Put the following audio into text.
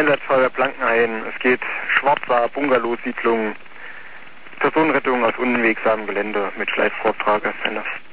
Einsatzfeuerwehr Blankenhain. Es geht Schwarzer Bungalow-Siedlung. Personenrettung aus unwegsamem Gelände mit Schleifvortrag.